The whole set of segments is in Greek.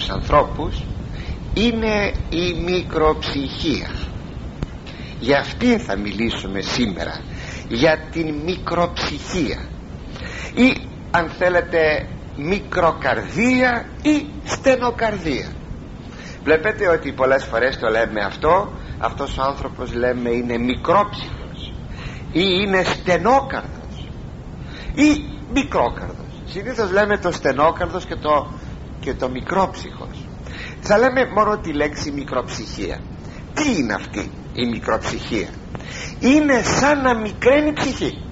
τους ανθρώπους είναι η μικροψυχία. Για αυτήν θα μιλήσουμε σήμερα, για την μικροψυχία, ή αν θέλετε μικροκαρδία ή στενοκαρδία. Βλέπετε ότι πολλές φορές το λέμε αυτός ο άνθρωπος λέμε είναι μικρόψυχος ή είναι στενόκαρδος ή μικρόκαρδος. Συνήθως λέμε το στενόκαρδος και το μικρόψυχος. Θα λέμε μόνο τη λέξη μικροψυχία. Τι είναι αυτή η μικροψυχία? Είναι σαν να μικραίνει η ψυχή,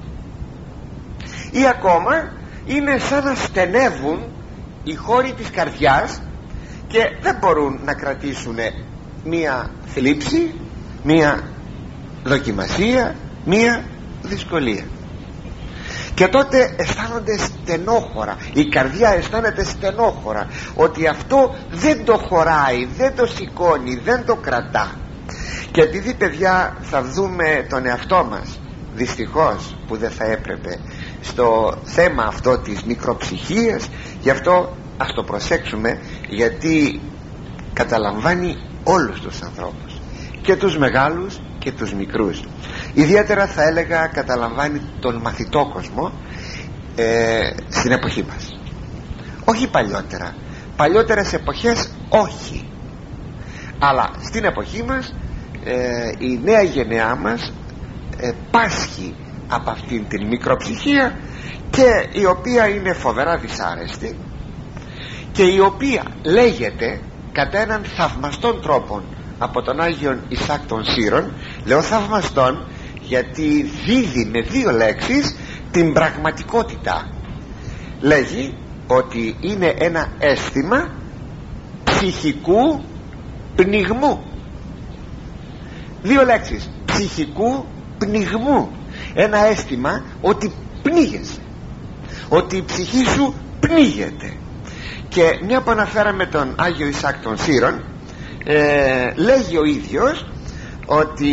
ή ακόμα είναι σαν να στενεύουν οι χώροι της καρδιάς και δεν μπορούν να κρατήσουν μία θλίψη, μία δοκιμασία, μία δυσκολία. Και τότε αισθάνονται στενόχωρα, η καρδιά αισθάνεται στενόχωρα ότι αυτό δεν το χωράει, δεν το σηκώνει, δεν το κρατά. Και επειδή, παιδιά, θα δούμε τον εαυτό μας, δυστυχώς που δεν θα έπρεπε, στο θέμα αυτό της μικροψυχίας, γι' αυτό ας το προσέξουμε, γιατί καταλαμβάνει όλους τους ανθρώπους, και τους μεγάλους και τους μικρούς. Ιδιαίτερα θα έλεγα καταλαμβάνει τον μαθητό κόσμο στην εποχή μας. Όχι παλιότερες εποχές όχι, αλλά στην εποχή μας η νέα γενεά μας πάσχει από αυτήν την μικροψυχία, και η οποία είναι φοβερά δυσάρεστη, και η οποία λέγεται κατά έναν θαυμαστόν τρόπο από τον Άγιον Ισάκ των Σύρων. Λέω θαυμαστόν γιατί δίδει με δύο λέξεις την πραγματικότητα. Λέγει ότι είναι ένα αίσθημα ψυχικού πνιγμού. Δύο λέξεις, ψυχικού πνιγμού. Ένα αίσθημα ότι πνίγεσαι, ότι η ψυχή σου πνίγεται. Και μια που αναφέραμε τον Άγιο Ισάκ των Σύρων, λέγει ο ίδιος ότι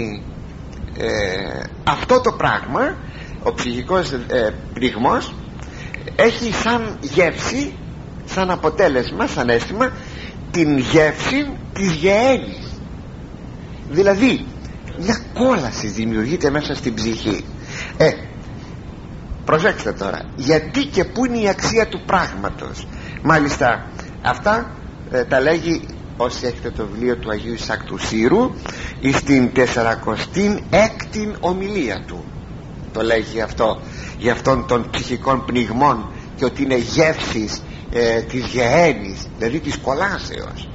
αυτό το πράγμα, ο ψυχικός πνιγμός, έχει σαν γεύση, σαν αποτέλεσμα, σαν αίσθημα, την γεύση της γεένης. Δηλαδή μια κόλαση δημιουργείται μέσα στην ψυχή. Προσέξτε τώρα, γιατί και πού είναι η αξία του πράγματος. Μάλιστα αυτά τα λέγει, όσοι έχετε το βιβλίο του Αγίου Ισάκ του Σύρου, στην 46η ομιλία του το λέγει αυτό, για αυτόν των ψυχικών πνιγμών, και ότι είναι γεύσεις της γεένης, δηλαδή της κολάσεως.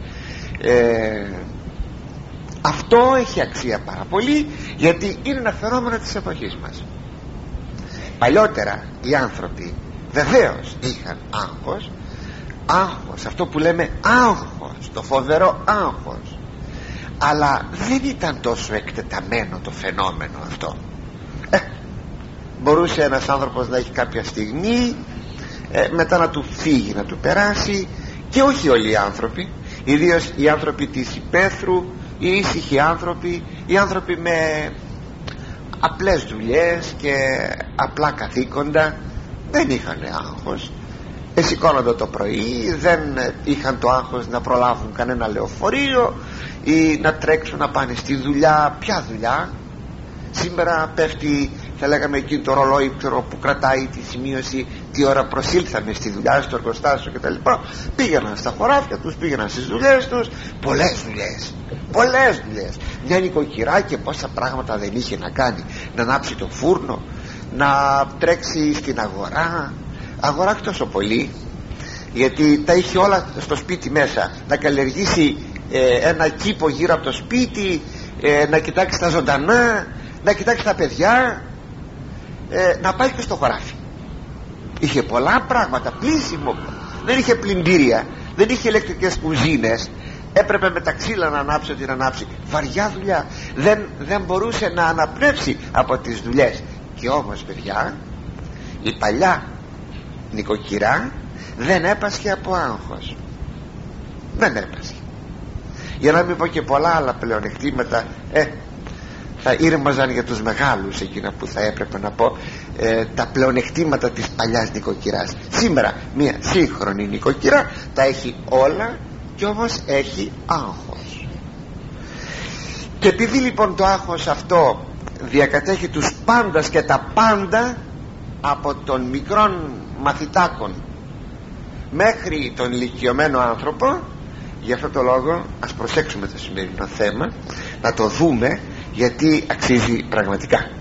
Αυτό έχει αξία πάρα πολύ, γιατί είναι ένα φαινόμενο της εποχής μας. Παλιότερα οι άνθρωποι βεβαίως είχαν άγχος, αυτό που λέμε άγχος, το φοβερό άγχος, αλλά δεν ήταν τόσο εκτεταμένο το φαινόμενο αυτό. Μπορούσε ένας άνθρωπος να έχει κάποια στιγμή, μετά να του φύγει, να του περάσει. Και όχι όλοι οι άνθρωποι, ιδίως οι άνθρωποι της υπαίθρου, οι ήσυχοι άνθρωποι, οι άνθρωποι με απλές δουλειές και απλά καθήκοντα, δεν είχαν άγχος. Σηκώνονται το πρωί, δεν είχαν το άγχος να προλάβουν κανένα λεωφορείο ή να τρέξουν να πάνε στη δουλειά. Ποια δουλειά? Σήμερα πέφτει, θα λέγαμε, εκεί το ρολόι που κρατάει τη σημείωση τι ώρα προσήλθαμε στη δουλειά, στο εργοστάσιο κτλ. Πήγαιναν στα χωράφια τους, πήγαιναν στις δουλειές τους. Πολλές δουλειές. Μια νοικοκυρά και πόσα πράγματα δεν είχε να κάνει. Να ανάψει το φούρνο, να τρέξει στην αγορά όχι τόσο πολύ, γιατί τα είχε όλα στο σπίτι μέσα. Να καλλιεργήσει ένα κήπο γύρω από το σπίτι, να κοιτάξει τα ζωντανά, να κοιτάξει τα παιδιά, να πάει και στο χωράφι. Είχε πολλά πράγματα, πλήσιμο. Δεν είχε πλυντήρια, δεν είχε ηλεκτρικές κουζίνες. Έπρεπε με τα ξύλα να ανάψει ό,τι να ανάψει. Βαριά δουλειά. Δεν μπορούσε να αναπνεύσει από τις δουλειές. Και όμως, παιδιά, η παλιά νοικοκυρά δεν έπασχε από άγχος. Δεν έπασχε. Για να μην πω και πολλά άλλα πλεονεκτήματα. θα ήρμαζαν για τους μεγάλους εκείνα που θα έπρεπε να πω, τα πλεονεκτήματα της παλιάς νοικοκυράς. Σήμερα μια σύγχρονη νοικοκυρά τα έχει όλα κι όμως έχει άγχος. Και επειδή λοιπόν το άγχος αυτό διακατέχει τους πάντας και τα πάντα, από τον μικρόν μαθητάκον μέχρι τον ηλικιωμένο άνθρωπο, γι' αυτό το λόγο ας προσέξουμε το σημερινό θέμα, να το δούμε, γιατί αξίζει πραγματικά.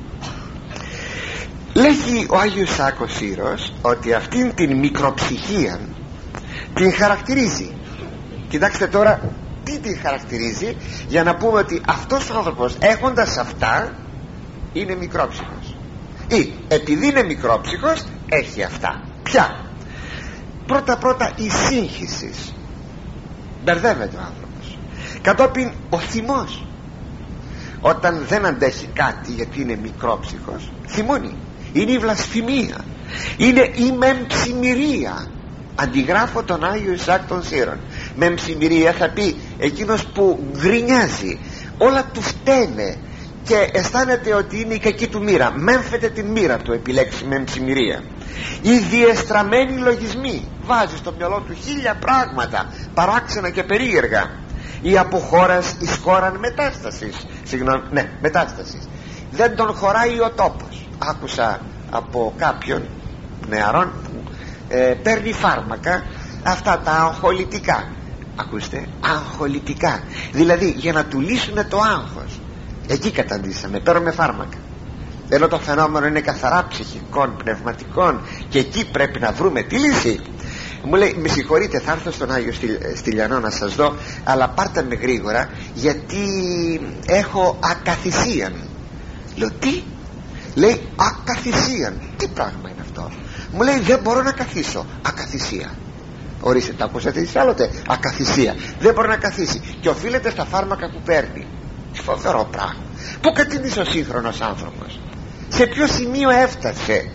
Λέγει ο Άγιος Σάκος Σύρος ότι αυτήν την μικροψυχία την χαρακτηρίζει. Κοιτάξτε τώρα τι την χαρακτηρίζει, για να πούμε ότι αυτός ο άνθρωπος έχοντας αυτά είναι μικρόψυχος, ή επειδή είναι μικρόψυχος έχει αυτά. Ποια? Πρώτα η σύγχυση, μπερδεύεται ο άνθρωπος. Κατόπιν ο θυμός, όταν δεν αντέχει κάτι γιατί είναι μικρόψυχος, θυμώνει. Είναι η βλασφημία, είναι η μεμψημυρία. Αντιγράφω τον Άγιο Ισαάκ των Σύρων. Μεμψημυρία θα πει εκείνος που γκρινιάζει, όλα του φταίνε και αισθάνεται ότι είναι η κακή του μοίρα, μέμφεται την μοίρα του, επιλέξει μεμψημυρία. Οι διεστραμμένοι λογισμοί, βάζει στο μυαλό του 1000 πράγματα παράξενα και περίεργα. Η αποχώρας εις χώραν μετάστασης, μετάστασης. Δεν τον χωράει ο τόπος. Άκουσα από κάποιον νεαρών που παίρνει φάρμακα, αυτά τα αγχολητικά. Ακούστε, αγχολητικά, δηλαδή για να του λύσουν το άγχος. Εκεί καταντήσαμε, παίρνουμε φάρμακα, ενώ το φαινόμενο είναι καθαρά ψυχικών, πνευματικών, και εκεί πρέπει να βρούμε τη λύση. Μου λέει, με συγχωρείτε, θα έρθω στον Άγιο Στυλιανό να σας δω, αλλά πάρτε με γρήγορα γιατί έχω ακαθυσίαν. Λέω, τι? Λέει, ακαθυσίαν. Τι πράγμα είναι αυτό? Μου λέει, δεν μπορώ να καθίσω. Ακαθυσία. Ορίστε, τα ακούσατε εσείς άλλοτε? Ακαθυσία. Δεν μπορεί να καθίσει και οφείλεται στα φάρμακα που παίρνει. Φοβερό πράγμα. Πού κατήνησε ο σύγχρονος άνθρωπος? Σε ποιο σημείο έφτασε?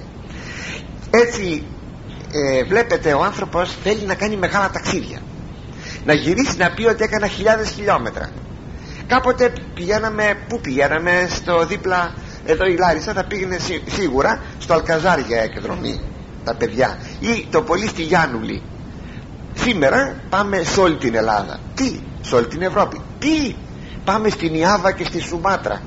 Έτσι βλέπετε, ο άνθρωπος θέλει να κάνει μεγάλα ταξίδια, να γυρίσει να πει ότι έκανα 1000 χιλιόμετρα. Κάποτε πηγαίναμε, πού πηγαίναμε? Στο δίπλα εδώ η Λάρισα θα πήγαινε σίγουρα στο Αλκαζάρ για εκδρομή τα παιδιά, ή το πολύ στη Γιάννουλη. Σήμερα πάμε σε όλη την Ελλάδα. Τι? Σε όλη την Ευρώπη. Τι? Πάμε στην Ιάβα και στη Σουμάτρα,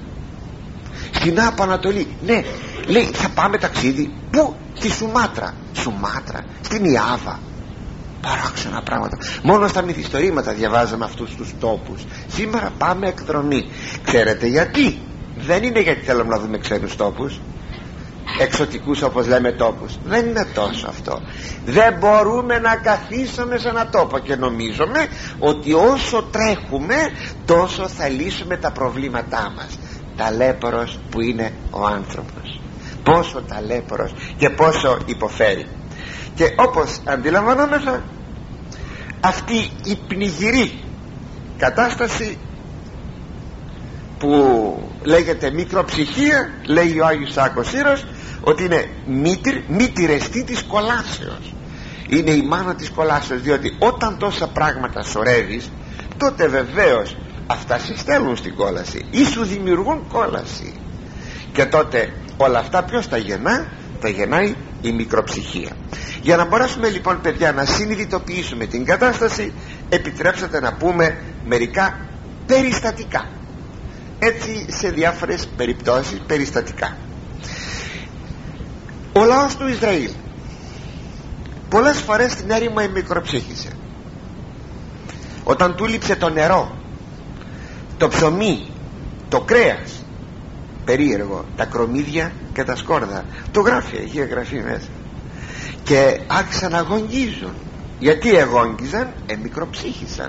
στην Άπο Ανατολή. Ναι, λέει, θα πάμε ταξίδι. Πού? Στη Σουμάτρα. Σουμάτρα, στην Ιάβα. Παράξενα πράγματα. Μόνο στα μυθιστορήματα διαβάζαμε αυτούς τους τόπους. Σήμερα πάμε εκδρομή. Ξέρετε γιατί? Δεν είναι γιατί θέλουμε να δούμε ξένους τόπους, εξωτικούς όπως λέμε τόπους. Δεν είναι τόσο αυτό. Δεν μπορούμε να καθίσουμε σε ένα τόπο και νομίζουμε ότι όσο τρέχουμε τόσο θα λύσουμε τα προβλήματά μας. Ταλέπορος που είναι ο άνθρωπος, πόσο ταλέπορος και πόσο υποφέρει. Και όπως αντιλαμβανόμεθα, αυτή η πνιγυρή κατάσταση που λέγεται μικροψυχία, λέει ο Άγιος Σάκος Σύρος ότι είναι μήτηρεστή της κολάσεως. Είναι η μάνα της κολάσεως, διότι όταν τόσα πράγματα σωρεύεις, τότε βεβαίως αυτά σε στέλνουν στην κόλαση ή σου δημιουργούν κόλαση, και τότε όλα αυτά ποιος τα γεννά? Τα γεννάει η μικροψυχία. Για να μπορέσουμε λοιπόν, παιδιά, να συνειδητοποιήσουμε την κατάσταση, επιτρέψτε να πούμε μερικά περιστατικά, έτσι, σε διάφορες περιπτώσεις περιστατικά. Ο λαός του Ισραήλ πολλές φορές στην έρημο μικροψύχησε. Όταν του λείψε το νερό, το ψωμί, το κρέας, περίεργο, τα κρομμύδια και τα σκόρδα, το γράφει, έχει γραφεί μέσα, και άρχισαν να αγωνγίζουν. Γιατί εγόγγιζαν? Μικροψύχησαν.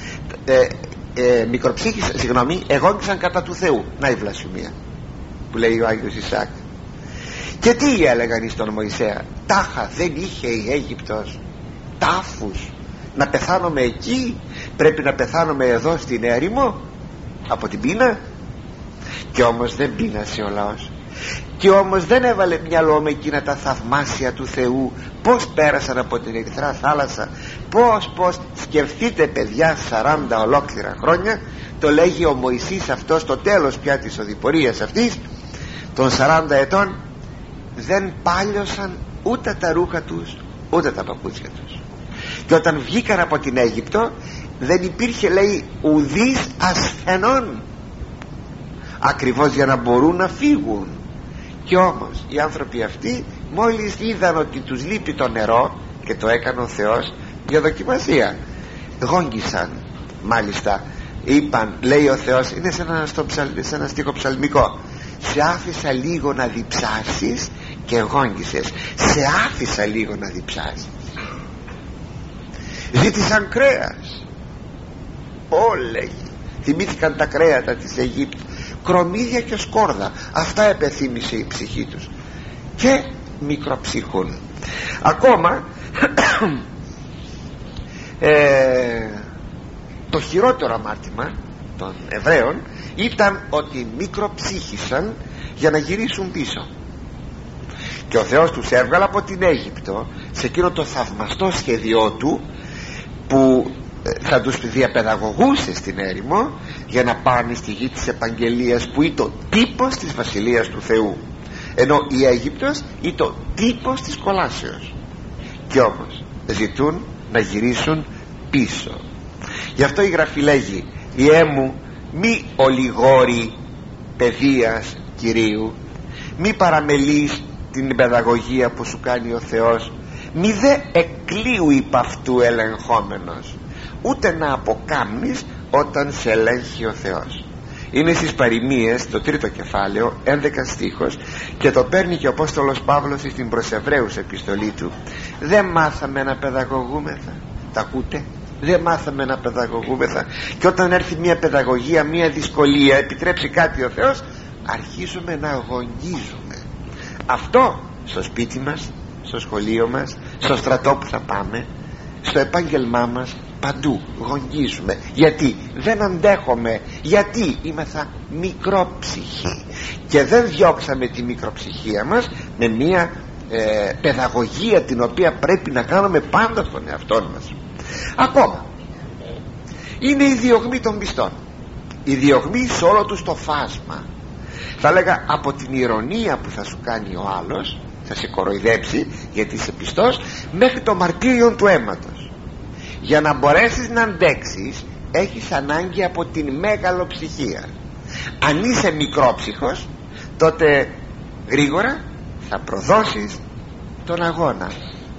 Εγόγγισαν κατά του Θεού. Να η βλασφημία που λέει ο Άγιος Ισαάκ. Και τι έλεγαν εις τον Μωυσέα? Τάχα δεν είχε η Αίγυπτος τάφους να πεθάνουμε εκεί? Πρέπει να πεθάνουμε εδώ στην έρημο από την πείνα? Και όμως δεν πείνασε ο λαός. και όμως δεν έβαλε μυαλό με εκείνα τα θαυμάσια του Θεού, πως πέρασαν από την Ερυθρά θάλασσα, πως σκεφτείτε παιδιά, 40 ολόκληρα χρόνια, το λέγει ο Μωυσής αυτό στο τέλος πια της οδηπορίας αυτής των 40 ετών, δεν πάλιωσαν ούτε τα ρούχα τους ούτε τα παπούτσια τους. Και όταν βγήκαν από την Αίγυπτο δεν υπήρχε, λέει, ουδής ασθενών, ακριβώς για να μπορούν να φύγουν. Και όμως οι άνθρωποι αυτοί μόλις είδαν ότι τους λείπει το νερό, και το έκανε ο Θεός για δοκιμασία, γόγγισαν. Μάλιστα είπαν, λέει ο Θεός, είναι σε ένα στίχο ψαλμικό, σε άφησα λίγο να διψάσεις και γόγγισες. Σε άφησα λίγο να διψάσεις. Ζήτησαν κρέας, λέγει, θυμήθηκαν τα κρέατα της Αιγύπτου, κρομίδια και σκόρδα, αυτά επεθύμησε η ψυχή τους, και μικροψυχούν. Ακόμα το χειρότερο αμάρτημα των Εβραίων ήταν ότι μικροψύχησαν για να γυρίσουν πίσω. Και ο Θεός τους έβγαλε από την Αίγυπτο σε εκείνο το θαυμαστό σχέδιό του, που θα τους διαπαιδαγωγούσε στην έρημο για να πάνε στη γη της επαγγελίας, που είναι το τύπος της Βασιλείας του Θεού, ενώ η Αίγυπτος είναι το τύπος της κολάσεως. Και όμως ζητούν να γυρίσουν πίσω. Γι' αυτό η Γραφή λέγει, «Ιέ μου, μη ολιγόρη παιδείας Κυρίου, μη παραμελείς την παιδαγωγία που σου κάνει ο Θεός, μη δε εκλείου υπ' αυτού ελεγχόμενος, ούτε να αποκάμνεις όταν σε ελέγχει ο Θεός». Είναι στις Παροιμίες, το 3ο κεφάλαιο, 11 στίχος, και το παίρνει και ο Απόστολος Παύλος στην προς Εβραίους επιστολή του. Δεν μάθαμε να παιδαγωγούμεθα, τα ακούτε? Δεν μάθαμε να παιδαγωγούμεθα, και όταν έρθει μια παιδαγωγία, μια δυσκολία, επιτρέψει κάτι ο Θεός, αρχίζουμε να γονγίζουμε. Αυτό στο σπίτι μας, στο σχολείο μας, στο στρατό που θα πάμε, στο επάγγελμά μας, παντού γονγίζουμε. Γιατί δεν αντέχουμε, γιατί είμεθα μικρόψυχοι, και δεν διώξαμε τη μικροψυχία μας με μια παιδαγωγία την οποία πρέπει να κάνουμε πάντα στον εαυτό μας. Ακόμα είναι η διωγμή των πιστών, η διωγμή σε όλο τους το φάσμα. Θα λέγα από την ηρωνία που θα σου κάνει ο άλλος, θα σε κοροϊδέψει γιατί είσαι πιστός, μέχρι το μαρτύριο του αίματος. Για να μπορέσεις να αντέξεις έχεις ανάγκη από την μεγαλοψυχία. Αν είσαι μικρόψυχος, τότε γρήγορα θα προδώσεις τον αγώνα,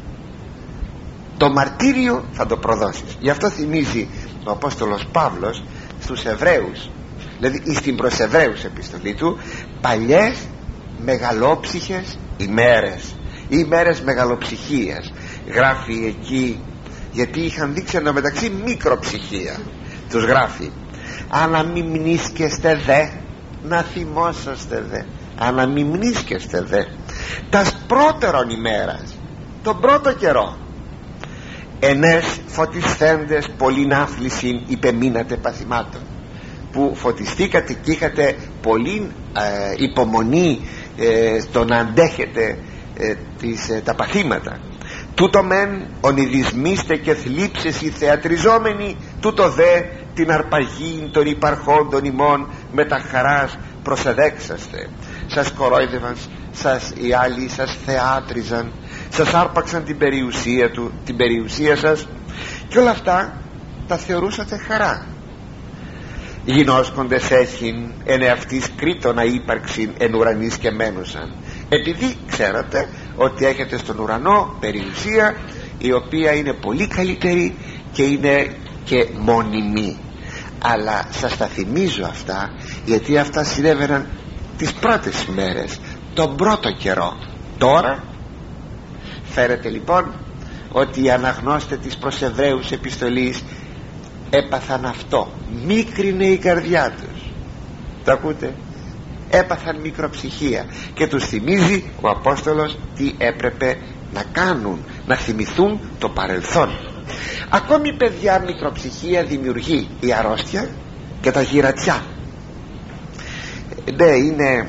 το μαρτύριο θα το προδώσεις. Γι' αυτό θυμίζει ο Απόστολος Παύλος στους Εβραίους, δηλαδή στην προς Εβραίους επιστολή του, παλιές μεγαλόψυχες ημέρες, ημέρες μεγαλοψυχίας. Γράφει εκεί, γιατί είχαν δείξει εντωμεταξύ μικροψυχία, τους γράφει, αναμιμνίσκεστε δε, να θυμόσαστε δε, αναμιμνίσκεστε δε τας πρώτερον ημέρας, τον πρώτο καιρό, ενές φωτισθέντες πολλήν άφλησιν υπεμείνατε παθημάτων, που φωτιστήκατε και είχατε πολλήν υπομονή στο να αντέχετε τα παθήματα. Τούτο μεν ονειδισμίστε και θλίψες οι θεατριζόμενοι, τούτο δε την αρπαγή των υπαρχόντων ημών με τα χαράς προσεδέξαστε. Σας κορόιδευαν, οι άλλοι σας θεάτριζαν, σας άρπαξαν την περιουσία σας, και όλα αυτά τα θεωρούσατε χαρά. Γινώσκοντες έχειν εν εαυτής κρίτονα ύπαρξην εν ουρανής και μένουσαν, επειδή ξέρατε ότι έχετε στον ουρανό περιουσία η οποία είναι πολύ καλύτερη και είναι και μόνιμη. Αλλά σας τα θυμίζω αυτά, γιατί αυτά συνέβαιναν τις πρώτες ημέρες, τον πρώτο καιρό. Τώρα φέρετε λοιπόν ότι οι αναγνώστες της προς Εβραίους επιστολής έπαθαν αυτό, μίκρινε η καρδιά τους. Το ακούτε? Έπαθαν μικροψυχία, και τους θυμίζει ο Απόστολος τι έπρεπε να κάνουν, να θυμηθούν το παρελθόν. Ακόμη παιδιά μικροψυχία δημιουργεί η αρρώστια και τα γυρατιά. Ναι, είναι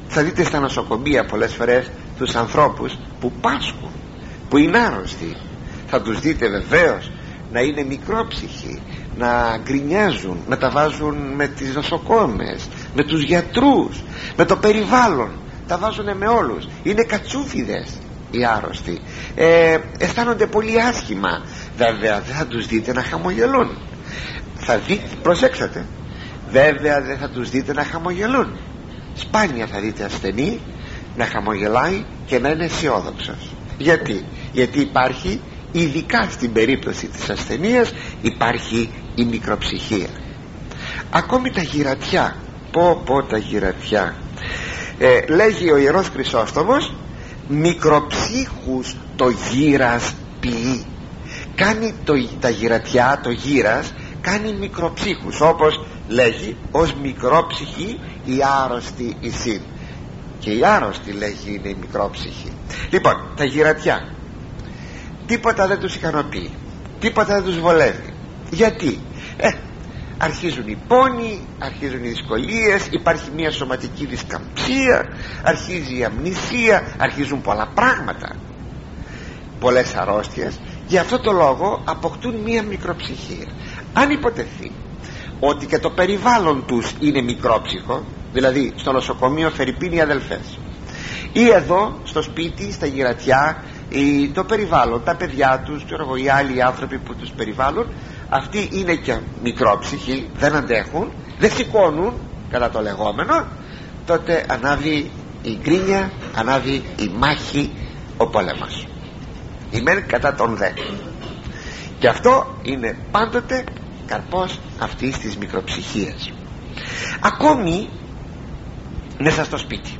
Θα δείτε στα νοσοκομεία πολλές φορές τους ανθρώπους που πάσχουν, που είναι άρρωστοι. Θα τους δείτε βεβαίως να είναι μικρόψυχοι, να γκρινιάζουν, να τα βάζουν με τις νοσοκόμες, με τους γιατρούς, με το περιβάλλον, τα βάζουν με όλους. Είναι κατσούφιδες οι άρρωστοι, αισθάνονται πολύ άσχημα. Βέβαια δεν θα τους δείτε να χαμογελούν. Θα δείτε, προσέξατε, βέβαια δεν θα τους δείτε να χαμογελούν. Σπάνια θα δείτε ασθενή να χαμογελάει και να είναι αισιόδοξος. Γιατί υπάρχει, ειδικά στην περίπτωση της ασθενείας, υπάρχει η μικροψυχία. Ακόμη τα γυρατιά, πω τα γυρατιά, λέγει ο Ιερός Χρυσόστομος, μικροψύχους το γύρας ποιεί. Κάνει τα γυρατιά, το γύρας κάνει μικροψύχους, όπως λέγει, ως μικρόψυχοι οι άρρωστοι εισήν. Και οι άρρωστοι, λέγει, είναι οι μικρόψυχοι. Λοιπόν, τα γυρατιά τίποτα δεν τους ικανοποιεί, τίποτα δεν τους βολεύει. Γιατί? Αρχίζουν οι πόνοι, αρχίζουν οι δυσκολίες, υπάρχει μια σωματική δισκαμψία, αρχίζει η αμνησία, αρχίζουν πολλά πράγματα, πολλές αρρώστιες. Γι' αυτό το λόγο αποκτούν μια μικροψυχία. Αν υποτεθεί ότι και το περιβάλλον τους είναι μικρόψυχο, δηλαδή στο νοσοκομείο φερειπίν οι αδελφές, ή εδώ στο σπίτι, στα γυρατιά, το περιβάλλον, τα παιδιά τους, οι άλλοι άνθρωποι που τους περιβάλλουν, αυτοί είναι και μικρόψυχοι, δεν αντέχουν, δεν σηκώνουν κατά το λεγόμενο, τότε ανάβει η γκρίνια, ανάβει η μάχη, ο πόλεμος, η μεν κατά τον δε. Και αυτό είναι πάντοτε καρπός αυτής της μικροψυχίας. Ακόμη μέσα στο σπίτι,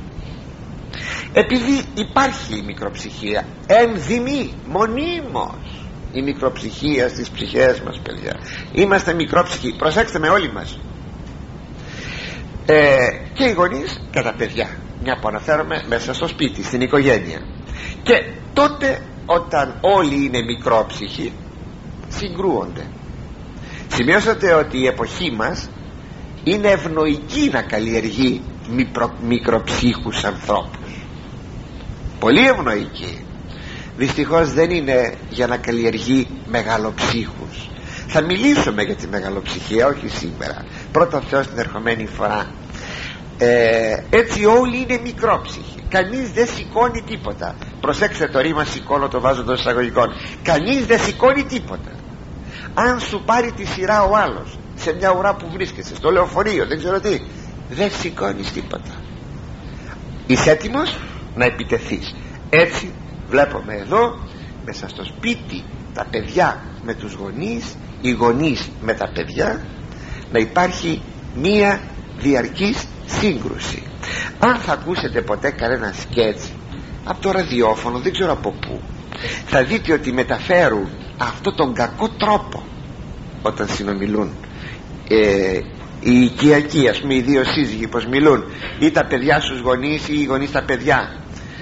επειδή υπάρχει η μικροψυχία, ενδυμεί μονίμως η μικροψυχία στις ψυχές μας, παιδιά. Είμαστε μικρόψυχοι, προσέξτε με όλοι μας, και οι γονείς και τα παιδιά, μια που αναφέρομαι μέσα στο σπίτι, στην οικογένεια. Και τότε όταν όλοι είναι μικρόψυχοι, συγκρούονται. Σημειώσατε ότι η εποχή μας είναι ευνοϊκή να καλλιεργεί μικροψύχους ανθρώπους, πολύ ευνοϊκή. Δυστυχώς δεν είναι για να καλλιεργεί μεγαλοψύχους. Θα μιλήσουμε για τη μεγαλοψυχία, όχι σήμερα, πρώτα Θεός την ερχομένη φορά. Έτσι όλοι είναι μικρόψυχοι, κανείς δεν σηκώνει τίποτα. Προσέξτε το ρήμα σηκώνω, το βάζω των εισαγωγικών. Κανείς δεν σηκώνει τίποτα. Αν σου πάρει τη σειρά ο άλλος σε μια ουρά που βρίσκεσαι, στο λεωφορείο, δεν ξέρω τι, δεν σηκώνεις τίποτα. Είσαι έτοιμος να επιτεθείς. Έτσι βλέπουμε εδώ μέσα στο σπίτι, τα παιδιά με τους γονείς, οι γονείς με τα παιδιά, να υπάρχει μία διαρκής σύγκρουση. Αν θα ακούσετε ποτέ κανένα σκέτς από το ραδιόφωνο, δεν ξέρω από πού, θα δείτε ότι μεταφέρουν αυτό τον κακό τρόπο όταν συνομιλούν, οι οικιακοί, ας πούμε, οι δύο σύζυγοι πως μιλούν, ή τα παιδιά στους γονείς ή οι γονείς τα παιδιά,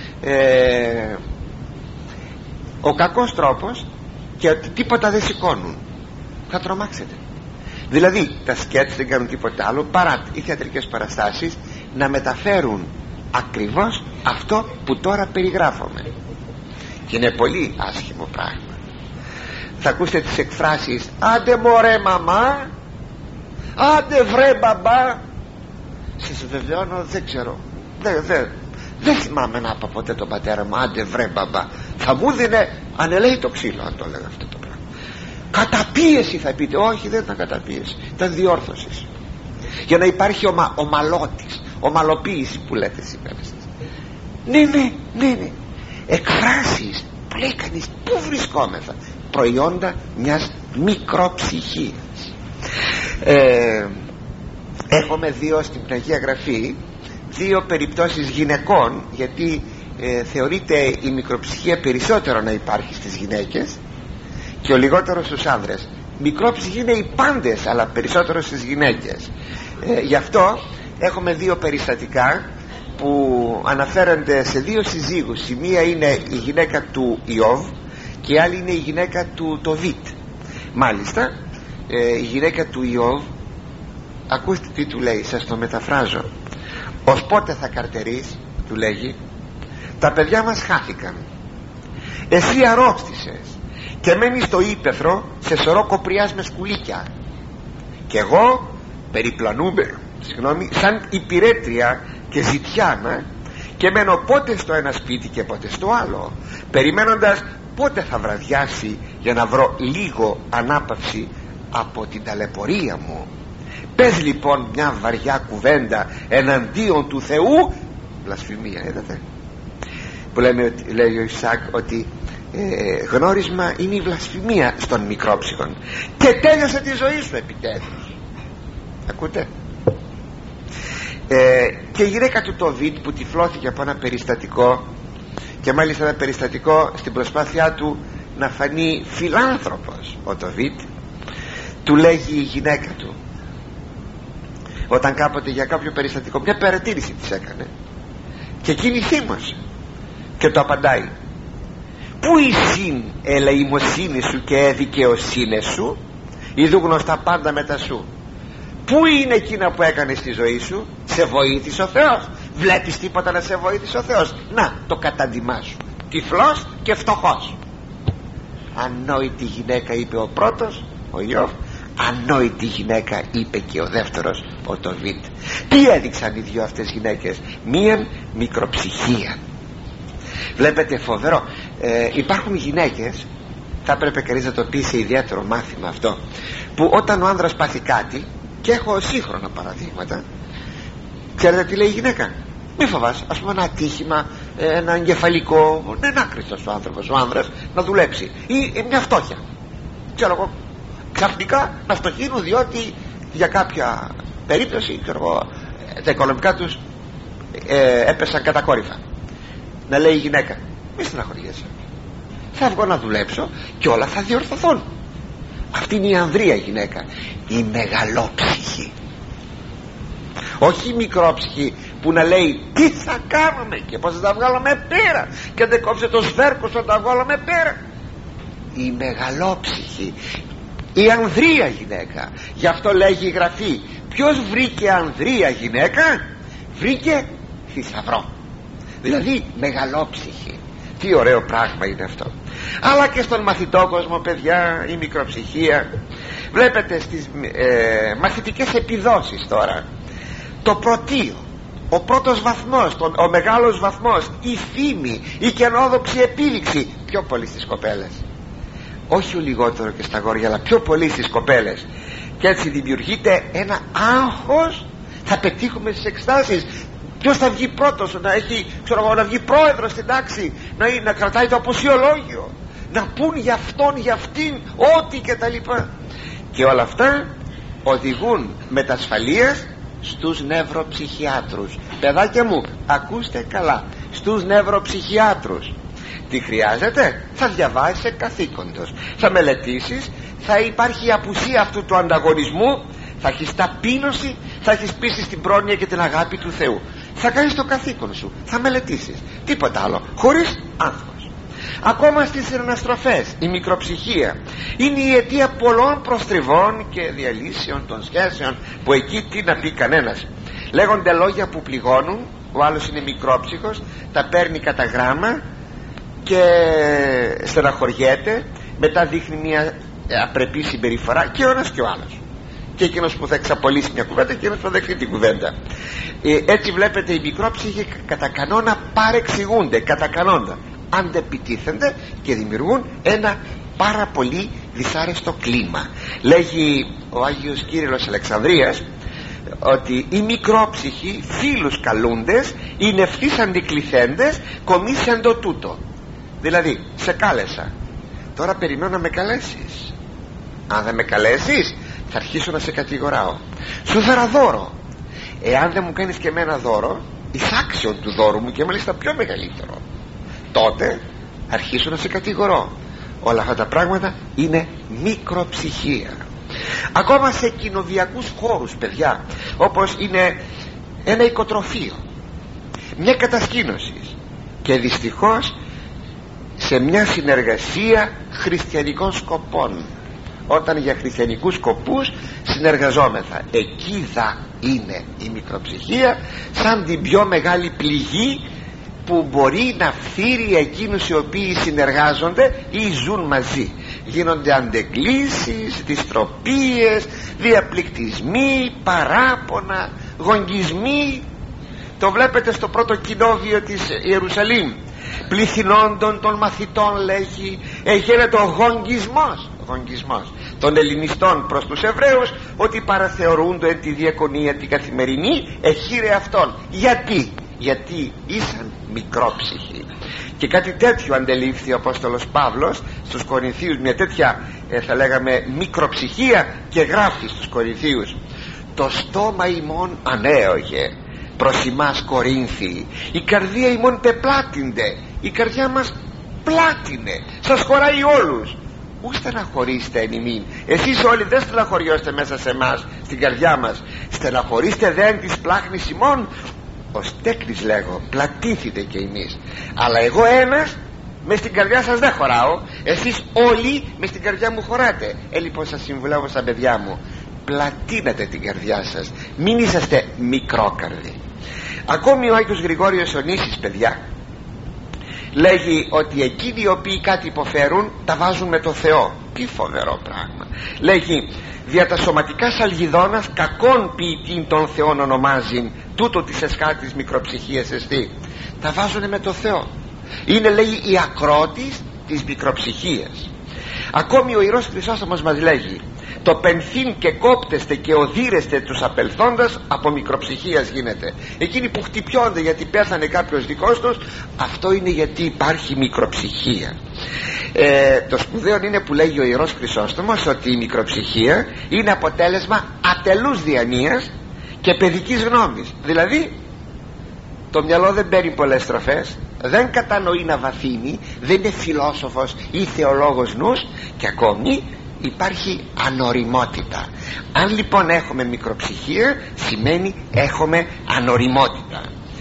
ο κακός τρόπος, και ότι τίποτα δεν σηκώνουν, θα τρομάξετε. Δηλαδή τα σκέτς δεν κάνουν τίποτα άλλο παρά οι θεατρικές παραστάσεις να μεταφέρουν ακριβώς αυτό που τώρα περιγράφουμε, και είναι πολύ άσχημο πράγμα. Θα ακούσετε τις εκφράσεις «άντε μωρέ μαμά», «άντε βρε μπαμπά». Σας βεβαιώνω, δεν ξέρω, δεν θυμάμαι να είπα ποτέ τον πατέρα μου «άντε βρε μπαμπά». Θα μου δίνε ανελαίει το ξύλο αν το έλεγα αυτό το πράγμα. Καταπίεση θα πείτε. Όχι, δεν ήταν καταπίεση, ήταν διόρθωση, για να υπάρχει ομαλότης, ομαλοποίηση που λέτε σήμερα σας. Ναι, εκφράσεις που λέει κανείς πού βρισκόμεθα, προϊόντα μιας μικροψυχίας. Έχουμε δύο στην Αγία Γραφή, δύο περιπτώσεις γυναικών, γιατί θεωρείται η μικροψυχία περισσότερο να υπάρχει στις γυναίκες και ο λιγότερο στους άνδρες. Μικρόψυχη είναι οι πάντες, αλλά περισσότερο στις γυναίκες. Γι' αυτό έχουμε δύο περιστατικά που αναφέρονται σε δύο συζύγους. Η μία είναι η γυναίκα του Ιώβ και η άλλη είναι η γυναίκα του Τοβίτ. Μάλιστα η γυναίκα του Ιώβ, ακούστε τι του λέει, σας το μεταφράζω. ως πότε θα καρτερείς, του λέγει, τα παιδιά μας χάθηκαν, εσύ αρρώστησες και μένεις στο ύπαιθρο σε σωρό κοπριάς με σκουλίκια, και εγώ περιπλανούμε, σαν υπηρέτρια και ζητιάνα, και μένω πότε στο ένα σπίτι και πότε στο άλλο, περιμένοντας πότε θα βραδιάσει για να βρω λίγο ανάπαυση από την ταλαιπωρία μου. Πες λοιπόν μια βαριά κουβέντα εναντίον του Θεού. Βλασφημία, είδατε που λέει ο Ισάκ, ότι γνώρισμα είναι η βλασφημία στον μικρόψυχον, και τέλειωσε τη ζωή σου επιτέλους. Ακούτε? Και η γυναίκα του το Βιτ, που τυφλώθηκε από ένα περιστατικό, και μάλιστα ένα περιστατικό στην προσπάθειά του να φανεί φιλάνθρωπος, ο το Βιτ, του λέγει η γυναίκα του, όταν κάποτε για κάποιο περιστατικό μια παρατήρηση της έκανε, και εκείνη θύμωσε και το απαντάει, πού εισήν ελεημοσύνη σου και δικαιοσύνη σου, ειδού γνωστά πάντα μετά σου. Πού είναι εκείνα που έκανες στη ζωή σου? Σε βοήθησε ο Θεός? Βλέπεις τίποτα να σε βοήθησε ο Θεός? Να το καταντιμά σου, τυφλός και φτωχός. Ανόητη γυναίκα, είπε ο πρώτος, ο Ιώβ. Ανόητη γυναίκα, είπε και ο δεύτερος, ο το Βιτ. Τι έδειξαν οι δυο αυτές γυναίκες? Μίαν μικροψυχία. Βλέπετε, φοβερό. Υπάρχουν γυναίκες, θα έπρεπε κανείς να το πει σε ιδιαίτερο μάθημα αυτό, που όταν ο άνδρας πάθει κάτι, και έχω σύγχρονα παραδείγματα, ξέρετε τι λέει η γυναίκα? Μη φοβάσαι, ας πούμε ένα ατύχημα, ένα εγκεφαλικό, δεν είναι άκριστος ο άνθρωπος, ο άνδρας να δουλέψει, ή μια φτώχεια, ξέρω εγώ, ξαφνικά να φτωχύνουν διότι για κάποια περίπτωση, ξέρω εγώ, τα οικονομικά τους έπεσαν κατακόρυφα. Να λέει η γυναίκα, μη στεναχωριέσαι, θα βγω να δουλέψω και όλα θα διορθωθούν. Αυτή είναι η ανδρεία γυναίκα, η μεγαλόψυχη. Όχι η μικρόψυχη που να λέει τι θα κάνουμε και πως θα τα βγάλουμε πέρα, και δεν κόψε το σβέρκο θα τα βγάλουμε πέρα. Η μεγαλόψυχη, η ανδρεία γυναίκα. Γι' αυτό λέγει η Γραφή, ποιος βρήκε ανδρεία γυναίκα? Βρήκε θησαυρό. Δηλαδή μεγαλόψυχη. Τι ωραίο πράγμα είναι αυτό. Αλλά και στον μαθητό κόσμο, παιδιά, η μικροψυχία. Βλέπετε στις μαθητικές επιδόσεις τώρα, το πρωτείο, ο πρώτος βαθμός, ο μεγάλος βαθμός, η φήμη, η καινόδοξη επίδειξη, πιο πολύ στις κοπέλες. Όχι λιγότερο και στα αγόρια, αλλά πιο πολύ στις κοπέλες. Και έτσι δημιουργείται ένα άγχος, θα πετύχουμε στις εξετάσεις, ποιος θα βγει πρώτος, να έχει, ξέρω εγώ, να βγει πρόεδρος στην τάξη, να κρατάει το αποσιολόγιο, να πούν για αυτόν, για αυτήν, ό,τι και τα λοιπά. Και όλα αυτά οδηγούν με τα ασφαλείας στους νευροψυχιάτρους. Παιδάκια μου, ακούστε καλά, στους νευροψυχιάτρους. Τι χρειάζεται? Θα διαβάσεις καθήκοντος, θα μελετήσεις, θα υπάρχει η απουσία αυτού του ανταγωνισμού, θα έχεις ταπείνωση, θα έχεις πίστη στην πρόνοια και την αγάπη του Θεού. Θα κάνεις το καθήκον σου, θα μελετήσεις, τίποτα άλλο, χωρίς άγχος. Ακόμα στις συναναστροφές η μικροψυχία είναι η αιτία πολλών προστριβών και διαλύσεων των σχέσεων, που εκεί τι να πει κανένας. Λέγονται λόγια που πληγώνουν, ο άλλος είναι μικρόψυχος, τα παίρνει κατά γράμμα και στεναχωριέται, μετά δείχνει μια απρεπή συμπεριφορά, και ο ένας και ο άλλος, και εκείνος που θα εξαπολύσει μια κουβέντα και εκείνος που θα δεχτεί την κουβέντα. Έτσι βλέπετε, οι μικρόψυχοι κατά κανόνα παρεξηγούνται, κατά κανόνα αντεπιτίθενται και δημιουργούν ένα πάρα πολύ δυσάρεστο κλίμα. Λέγει ο Άγιος Κύριλλος Αλεξανδρίας ότι οι μικρόψυχοι φίλους καλούντες, οι νευτείς αντικληθέντες, κομίσιαν το τούτο. Δηλαδή, σε κάλεσα, τώρα περιμένω να με καλέσεις, αν δεν με καλέσεις θα αρχίσω να σε κατηγοράω. Σου δώρα δώρο, εάν δεν μου κάνεις και εμένα δώρο εις άξιον του δώρου μου, και μάλιστα πιο μεγαλύτερο, τότε αρχίσω να σε κατηγορώ. Όλα αυτά τα πράγματα είναι μικροψυχία. Ακόμα σε κοινοβιακούς χώρους, παιδιά, όπως είναι ένα οικοτροφείο, μια κατασκήνωση, και δυστυχώς σε μια συνεργασία χριστιανικών σκοπών, όταν για χριστιανικούς σκοπούς συνεργαζόμεθα. Εκεί θα είναι η μικροψυχία, σαν την πιο μεγάλη πληγή που μπορεί να φθείρει εκείνους οι οποίοι συνεργάζονται ή ζουν μαζί. Γίνονται αντεγκλήσεις, δυστροπίες, διαπληκτισμοί, παράπονα, γογγισμοί. Το βλέπετε στο πρώτο κοινόβιο της Ιερουσαλήμ. Πληθυνόντων των μαθητών, λέγει, γίνεται ο γογγισμός των Ελληνιστών προς τους Εβραίους, ότι παραθεωρούνται τη διακονία την καθημερινή εχείρε αυτών. Γιατί ήσαν μικρόψυχοι. Και κάτι τέτοιο αντελήφθη ο Απόστολος Παύλος στους Κορινθίους, μια τέτοια θα λέγαμε μικροψυχία, και γράφει στους Κορινθίους: το στόμα ημών ανέωγε προς ημάς Κορίνθιοι, η καρδία ημών πεπλάτυνται. Η καρδιά μας πλάτινε, σας χωράει όλους. Ού στεναχωρήστε εν ημίν. Εσείς όλοι δεν στεναχωριώστε μέσα σε εμάς, στην καρδιά μας. Στεναχωρήστε δεν της πλάχνης ημών. Ως τέκνης λέγω, πλατήθητε και εμείς. Αλλά εγώ ένας μες στην καρδιά σας δεν χωράω. Εσείς όλοι μες στην καρδιά μου χωράτε. Λοιπόν σας συμβουλεύω σαν παιδιά μου, πλατείνατε την καρδιά σας, μην είσαστε μικρόκαρδοι. Ακόμη ο Άγιος Γρηγόριος ο Νήσης, παιδιά, λέγει ότι εκείνοι οι οποίοι κάτι υποφέρουν τα βάζουν με το Θεό. Τι φοβερό πράγμα. Λέγει: δια τα σωματικά σαλγιδόνας κακόν ποιητήν των Θεών ονομάζειν, τούτο της εσχάτης μικροψυχίας εστί. Τα βάζουν με το Θεό. Είναι, λέει, η ακρότης της μικροψυχίας. Ακόμη ο Ιερός Χρυσόστομος μας λέγει: το πενθύν και κόπτεστε και οδύρεστε τους απελθόντας, από μικροψυχίας γίνεται. Εκείνοι που χτυπιώνται γιατί πέθανε κάποιος δικός τους, αυτό είναι γιατί υπάρχει μικροψυχία. Το σπουδαίο είναι που λέγει ο Ιερός Χρυσόστομος ότι η μικροψυχία είναι αποτέλεσμα ατελούς διανοίας και παιδικής γνώμης. Δηλαδή το μυαλό δεν παίρνει πολλές στροφές, δεν κατανοεί να βαθύνει, δεν είναι φιλόσοφος ή θεολόγος νους, και ακόμη υπάρχει ανοριμότητα. Αν λοιπόν έχουμε μικροψυχία, σημαίνει έχουμε ανοριμότητα.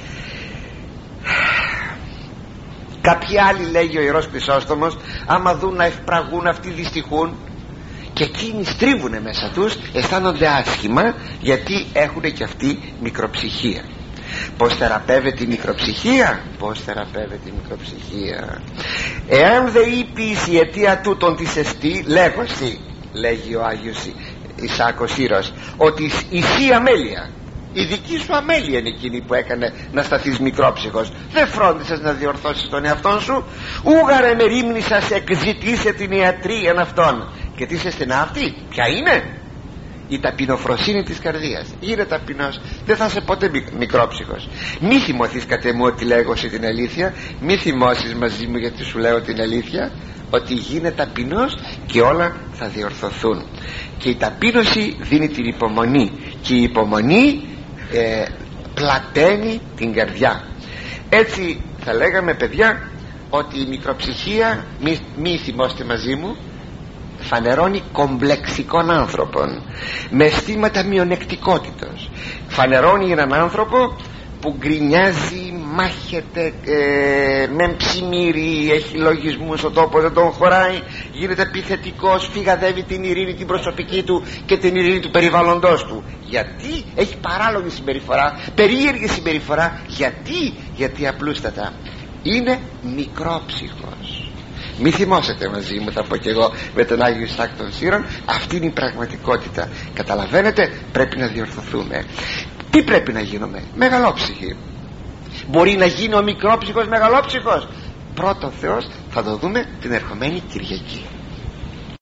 Κάποιοι άλλοι, λέγει ο Ιερός Χρυσόστομος, άμα δουν να ευπραγούν, αυτοί δυστυχούν, και εκείνοι στρίβουνε μέσα τους, αισθάνονται άσχημα, γιατί έχουν και αυτοί μικροψυχία. Πως θεραπεύεται η μικροψυχία? Πως θεραπεύεται η μικροψυχία? Εάν δε είπεις η αιτία τούτον της εστί, λέγωση, λέγει ο Άγιος Ισάκος Ήρος, ότι η σύ αμέλεια, η δική σου αμέλεια είναι εκείνη που έκανε να σταθείς μικρόψυχος. Δεν φρόντισες να διορθώσεις τον εαυτόν σου. Ούγαρε με ρήμνησας εκζητήσε την ιατρίαν αυτών. Και τι είσαι στην αυτή? Ποια είναι? Η ταπεινοφροσύνη της καρδίας. Γίνε ταπεινός, δεν θα είσαι ποτέ μικρόψυχος. Μη θυμωθείς κατ' εμού ότι λέγω την αλήθεια. Μη θυμώσεις μαζί μου, γιατί σου λέω την αλήθεια, ότι γίνε ταπεινός και όλα θα διορθωθούν. Και η ταπείνωση δίνει την υπομονή, και η υπομονή πλαταίνει την καρδιά. Έτσι θα λέγαμε, παιδιά, ότι η μικροψυχία, μη θυμώστε μαζί μου, φανερώνει κομπλεξικών άνθρωπων με αισθήματα μειονεκτικότητος. Φανερώνει έναν άνθρωπο που γκρινιάζει, μάχεται, με ψημύρι, έχει λογισμούς, ο τόπος δεν τον χωράει, γίνεται επιθετικός, φυγαδεύει την ειρήνη την προσωπική του και την ειρήνη του περιβάλλοντος του. Γιατί? Έχει παράλογη συμπεριφορά, περίεργη συμπεριφορά. Γιατί απλούστατα είναι μικρόψυχος. Μη θυμώσετε μαζί μου, θα πω και εγώ με τον Άγιο Ισάκ των Σύρων, αυτή είναι η πραγματικότητα. Καταλαβαίνετε, πρέπει να διορθωθούμε. Τι πρέπει να γίνουμε? Μεγαλόψυχοι. Μπορεί να γίνει ο μικρόψυχος μεγαλόψυχος? Πρώτο Θεός θα το δούμε την ερχομένη Κυριακή.